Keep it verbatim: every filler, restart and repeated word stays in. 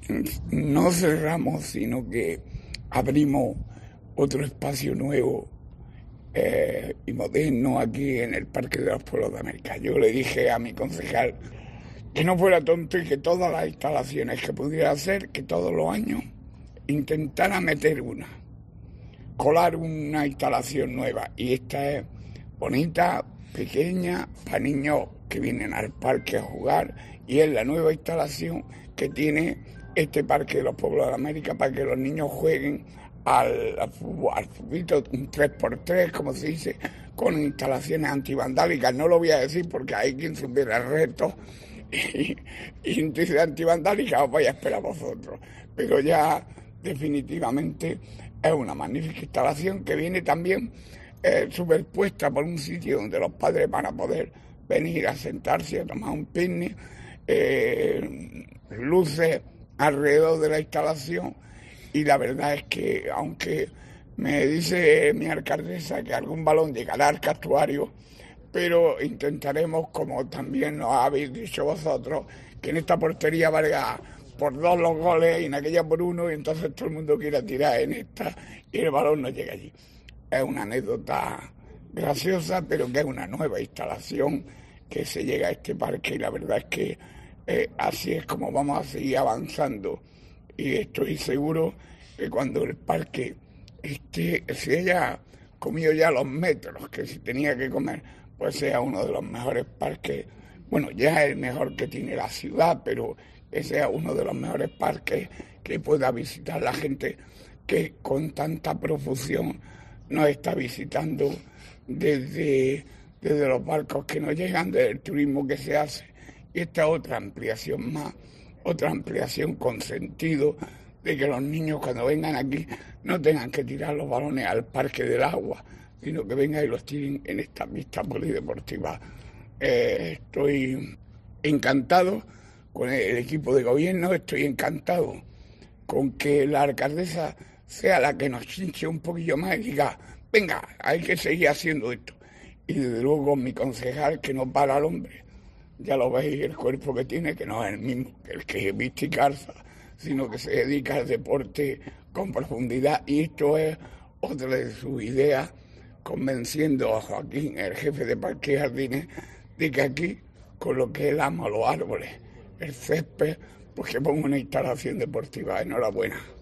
no cerramos, sino que abrimos otro espacio nuevo eh, y moderno aquí en el Parque de los Pueblos de América. Yo le dije a mi concejal que no fuera tonto y que todas las instalaciones que pudiera hacer, que todos los años intentara meter una, colar una instalación nueva. Y esta es bonita, pequeña, para niños que vienen al parque a jugar, y es la nueva instalación que tiene este Parque de los Pueblos de América para que los niños jueguen al, al fútbol, al fútbol, un tres por tres, como se dice, con instalaciones antivandálicas. No lo voy a decir porque hay quien subiera el reto y, y dice antivandálica, os vais a esperar vosotros. Pero ya definitivamente es una magnífica instalación que viene también eh, superpuesta por un sitio donde los padres van a poder venir a sentarse a tomar un picnic, eh, luces alrededor de la instalación, y la verdad es que aunque me dice mi alcaldesa que algún balón llegará al castuario, pero intentaremos, como también nos habéis dicho vosotros, que en esta portería valga por dos los goles y en aquella por uno, y entonces todo el mundo quiera tirar en esta y el balón no llega allí. Es una anécdota graciosa, pero que es una nueva instalación que se llega a este parque, y la verdad es que eh, así es como vamos a seguir avanzando. Y estoy seguro que cuando el parque esté, se haya comido ya los metros que se tenía que comer, pues sea uno de los mejores parques. Bueno, ya es el mejor que tiene la ciudad, pero que sea uno de los mejores parques que pueda visitar la gente que con tanta profusión nos está visitando desde, desde los barcos que nos llegan, desde el turismo que se hace. Y esta otra ampliación más, otra ampliación con sentido de que los niños cuando vengan aquí no tengan que tirar los balones al Parque del Agua, sino que vengan y los tiren en esta pista polideportiva. Eh, estoy encantado con el equipo de gobierno, estoy encantado con que la alcaldesa sea la que nos chinche un poquillo más y diga, venga, hay que seguir haciendo esto. Y desde luego mi concejal, que no para al hombre, ya lo veis, el cuerpo que tiene, que no es el mismo que el que viste y calza, sino que se dedica al deporte con profundidad, y esto es otra de sus ideas, convenciendo a Joaquín, el jefe de Parques y Jardines, de que aquí, con lo que él ama, los árboles, el césped, pues que ponga una instalación deportiva. Enhorabuena.